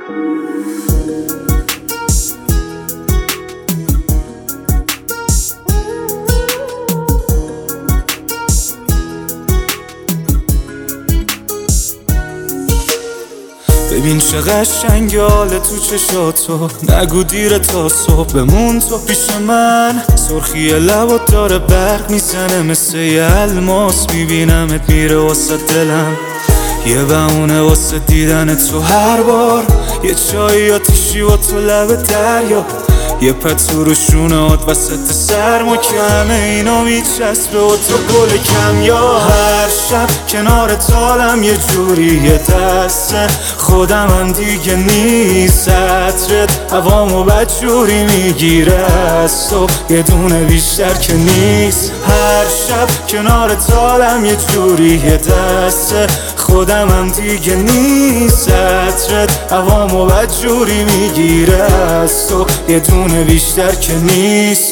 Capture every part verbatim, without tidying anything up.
ببین چه قشنگه حال تو چشاتو، نگو دیره تا صبح بمون تو پیش من. سرخی لبات داره برق میزنه مثل یه الماس، میبینمت میره واسه دلم. یه بهونه واسه دیدن تو هر بار، یه چایی آتیشی و تو لب دریا، یه پتو رو شونهات وسط سرما که همه اینا میچسبه و تو گل کم. یا هر شب کنار تالم یه جوری یه دسته خودم هم دیگه نیست، عطرت هوامو بد جوری میگیره از تو یه دونه بیشتر که نیست. هر شب کنار تالم یه جوری یه دسته خودم هم دیگه نیست، عطرت هوامو بد جوری میگیره از تو یه دونه بیشتر که نیست.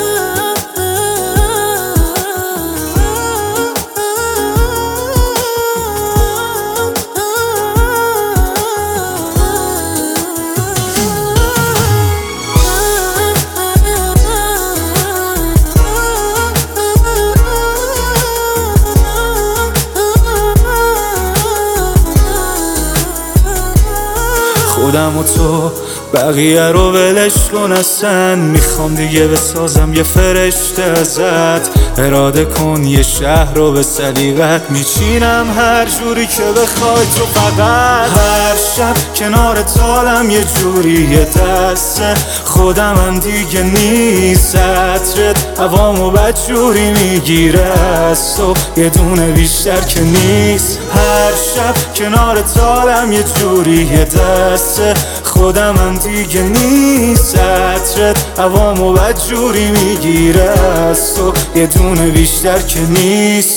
خودم و تو بقیه رو ولش کن اصلا، میخوام دیگه بسازم یه فرشته ازت. اراده کن یه شهر رو به سلیقت میچینم هر جوری که بخوای تو فقط. هر شب کنار تالم یه جوری یه دسته خودم هم دیگه نیست، عطرت هوامو بد جوری میگیره از تو یه دونه بیشتر که نیست. هر شب کنار تالم یه جوری یه دسته خودم هم دیگه نیست، عطرت هوامو بد جوری میگیره از تو یه دونه بیشتر که نیست.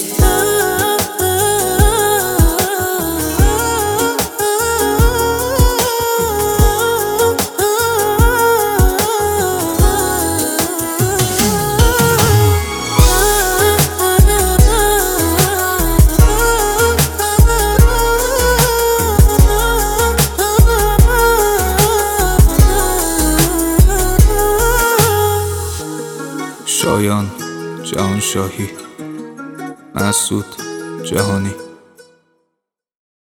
شایان جهانشاهی، مسعود جهانی.